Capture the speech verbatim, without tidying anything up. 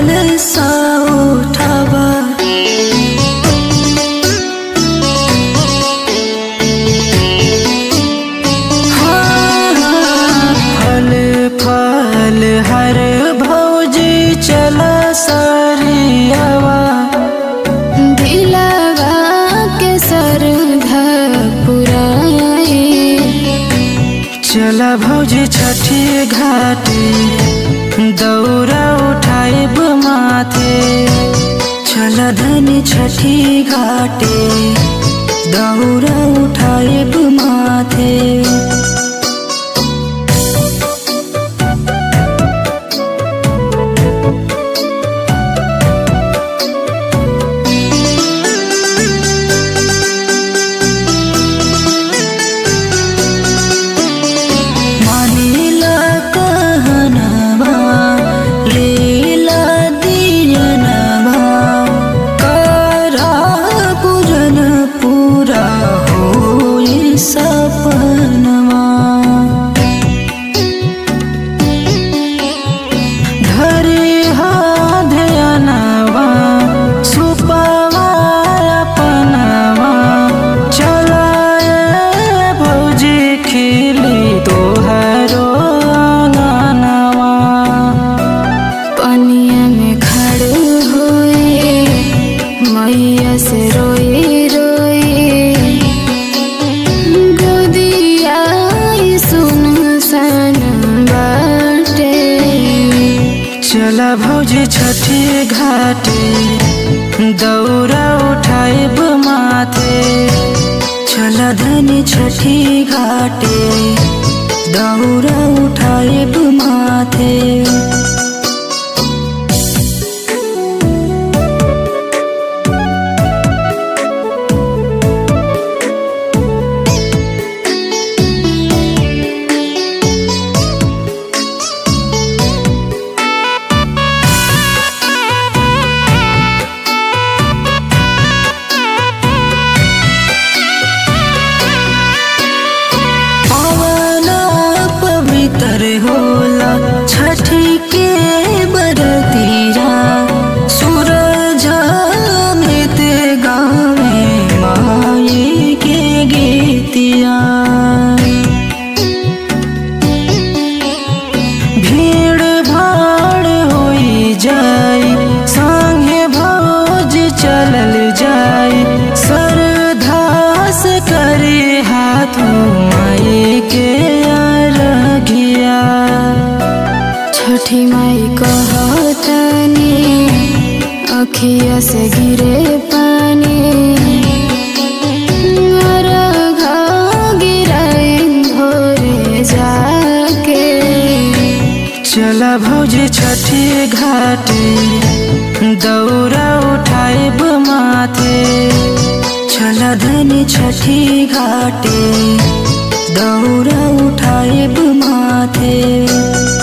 कलसा उठावा। हाँ, फल फल हर भौजी चला सरियावा। दिलवा के सरधा पुराए चला भौजी छठी घाटे दौरा उठाइब माथे। चला धनी छठी घाटे दौरा उठाइब माथे। पनिया में खड़ होए मैया से रोई रोई गोदिया सुन सन बाटे। चला भौजी छठी घाटे दौरा उठाइब माथे। चला धनी छठी घाटे दौरा उठाइब माथे। होला छठी के बरतिया सूरज मृत गावे माई के गीतिया। भीड़ भाड़ होई जाई संगे भौज चलल जाई। सरधा से करे हाथ माई के अरघिया। छठी माई कहतनी अखिया से गिरे पानी। अर्घा गिराई भोरे जाके। चला भौजी छठी घाटे दौरा उठाइब माथे। चला धनी छठी घाटे दौरा उठाइब माथे।